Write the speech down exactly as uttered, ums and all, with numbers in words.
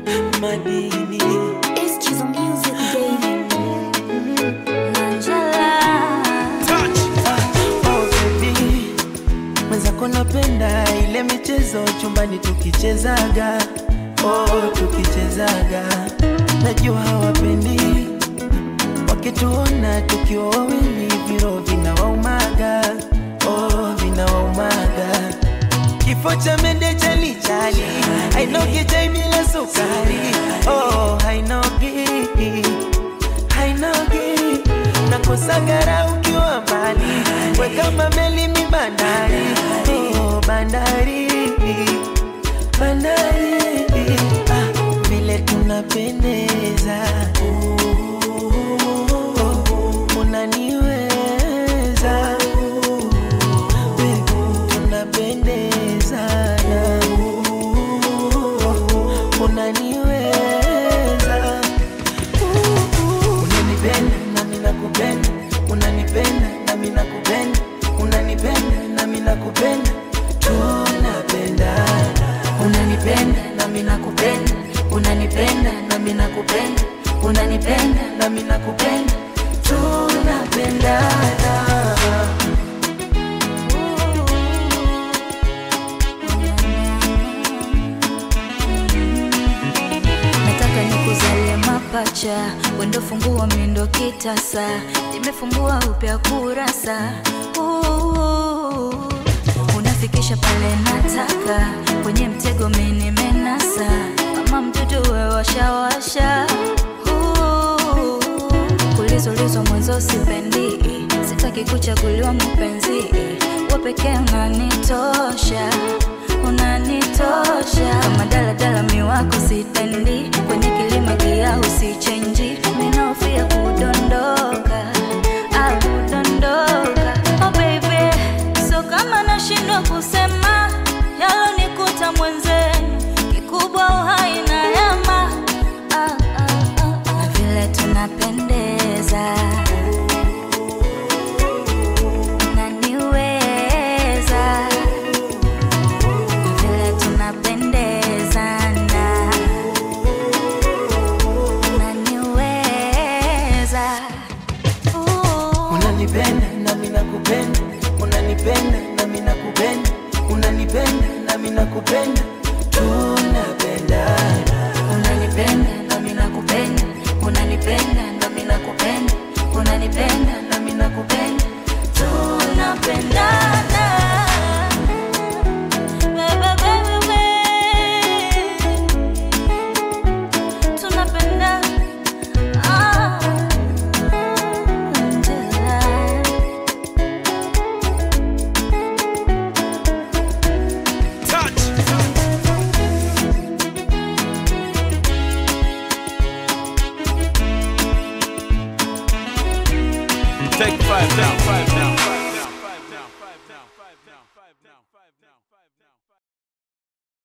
madini. Excuse music, baby. Angela. Touch. Oh baby, mwenzako napenda ile michezo chumbani tukichezaga. Oh tukichezaga, najua hawapendi wakituona tukiwa wawili, viro vinawaumaga. Oh vinawaumaga, kifo cha mende chali chali, hainogi chai bila sukari. Oh hainogi, hainogi, nakosagara ukiwa mbali, we kama meli mi bandari. Oh bandari, bandari, ah, vile tunapendeza. Unaniweza, tunapendeza. Unaniweza, unanipenda na mimi nakupenda, unanipenda na mimi nakupenda, unanipenda na mimi nakupenda, tunapendana. Unanipenda na mimi nakupenda, unanipenda na mimi nakupenda, unanipenda na mimi nakupenda, tunapendana. Nataka nikuzalie mapacha, wendo fungua mindo kitasa, nimefungua upya kurasa. uh, Unafikisha pale nataka, kwenye mtego mimi nimenasa, kama mdudu wewe washawasha. uh, Kulizo mwanzo sipendi, sitaki kuchaguliwa mpenzi, wewe pekee unanitosha, unanitosha. Kama dala dala mi wako sitendi, kwenye kilima kia usichenji, mimi nahofia kudondoka, ah kudondoka. Oh baby, so kama nashindwa kusema yalo nikuta mwenzenu, kikubwa uhai na yama. ah, ah, ah, ah. Na vile tunapendeza, unaniweza. Vile tunapendezana, unaniweza. uh. Unanipenda na mimi nakupenda, unanipenda na mimi nakupenda, unanipenda na mimi nakupenda, tunapendana. Unanipenda na mimi nakupenda, unanipenda na mimi nakupenda, unanipenda na mimi nakupenda, tunapendana. Baby, baby, baby, tunapendana. Ah, Angela. Touch. Take five down, five down, five down.